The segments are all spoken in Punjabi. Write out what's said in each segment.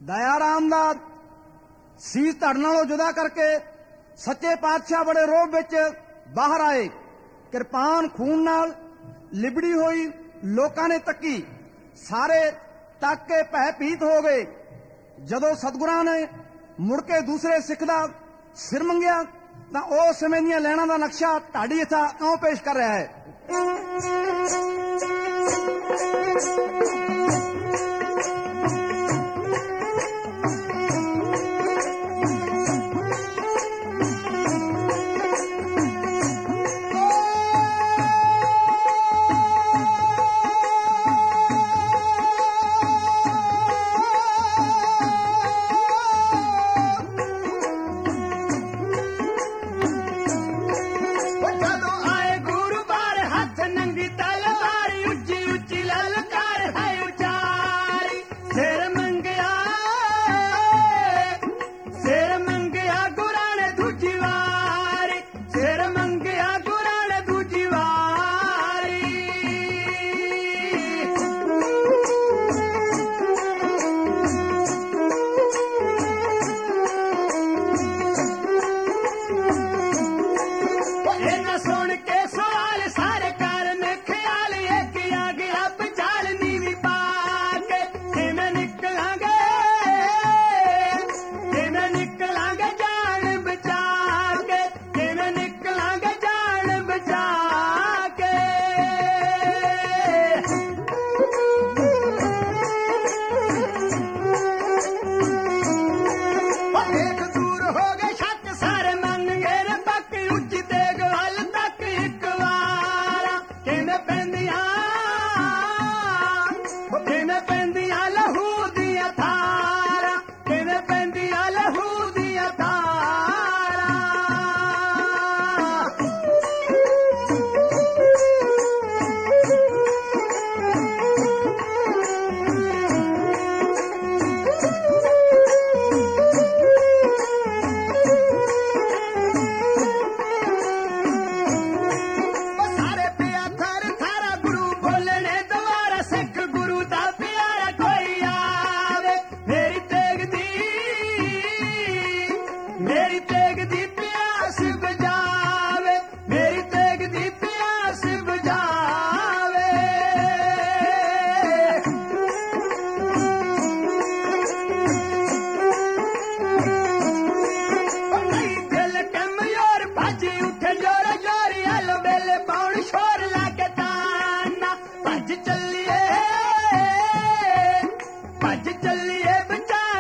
ਦਇਆ ਰਾਮ ਦਾ ਸੀਸ ਧੜ ਨਾਲੋਂ ਜੁਦਾ ਕਰਕੇ ਸੱਚੇ ਪਾਤਸ਼ਾਹ ਬੜੇ ਰੋਹ ਵਿੱਚ ਬਾਹਰ ਆਏ। ਕਿਰਪਾਨ ਖੂਨ ਨਾਲ ਲਿਬੜੀ ਹੋਈ ਲੋਕਾਂ ਨੇ ਤੱਕੀ, ਸਾਰੇ ਤੱਕ ਕੇ ਭੈ ਭੀਤ ਹੋ ਗਏ। ਜਦੋਂ ਸਤਿਗੁਰਾਂ ਨੇ ਮੁੜ ਕੇ ਦੂਸਰੇ ਸਿੱਖ ਦਾ ਸਿਰ ਮੰਗਿਆ ਤਾਂ ਉਸ ਸਮੇਂ ਦੀਆਂ ਲੈਣਾ ਦਾ ਨਕਸ਼ਾ ਢਾਡੀ ਹੱਥਾਂ ਇਉਂ ਪੇਸ਼ ਕਰ ਰਿਹਾ ਹੈ।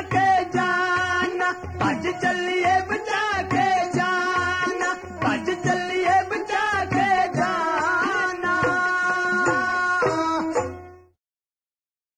ਭੱਜ ਚੱਲੀਏ ਬਚਾ ਕੇ ਜਾਨ, ਭੱਜ